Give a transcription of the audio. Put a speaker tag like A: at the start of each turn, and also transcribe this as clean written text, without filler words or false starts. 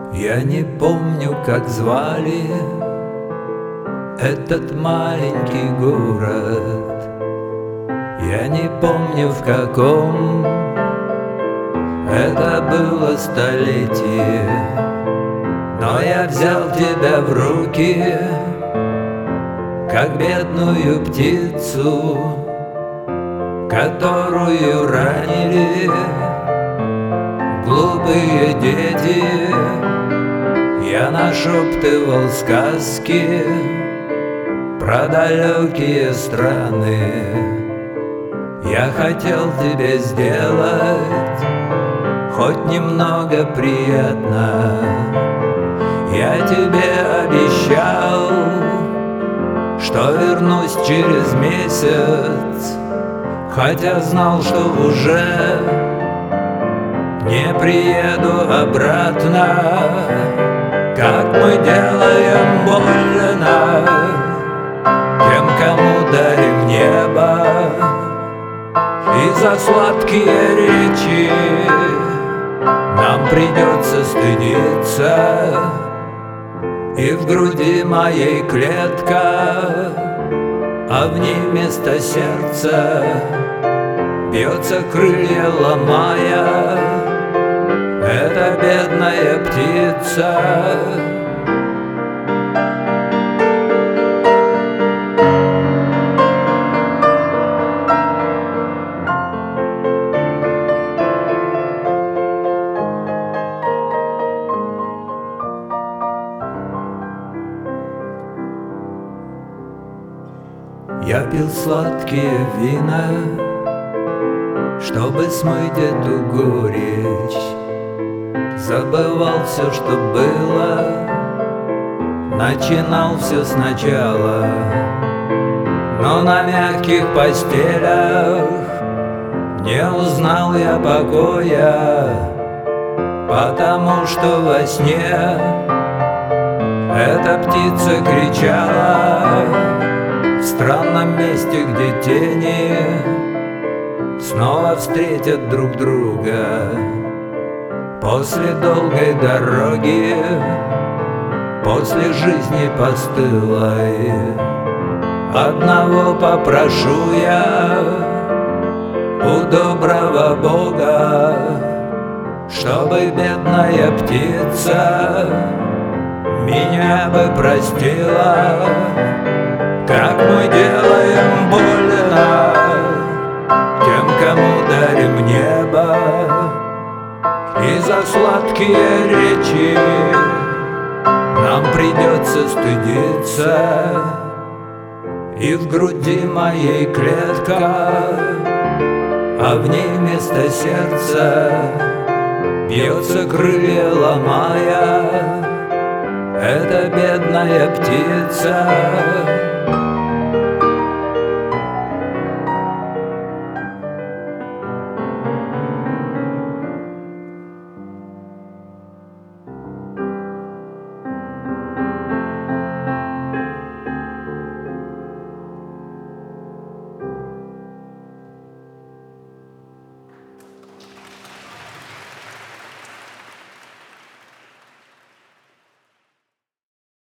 A: Я не помню, как звали этот маленький город. Я не помню, в каком это было столетие. Но я взял тебя в руки, как бедную птицу, которую ранили глупые дети. Я нашептывал сказки про далекие страны. Я хотел тебе сделать хоть немного приятно. Я тебе обещал, что вернусь через месяц, хотя знал, что уже не приеду обратно. Как мы делаем больно тем, кому дарим небо, и за сладкие речи нам придется стыдиться. И в груди моей клетка, а в ней вместо сердца бьется, крылья ломая, эта бедная птица. Я пил сладкие вина, чтобы смыть эту горечь. Забывал все, что было, начинал все сначала. Но на мягких постелях не узнал я покоя, потому что во сне эта птица кричала в странном месте, где тени снова встретят друг друга. После долгой дороги, после жизни постылой, одного попрошу я у доброго Бога, чтобы бедная птица меня бы простила. Как мы делаем больно тем, кому дарим небо, и за сладкие речи нам придется стыдиться. И в груди моей клетка, а в ней вместо сердца бьется, крылья ломая, эта бедная птица.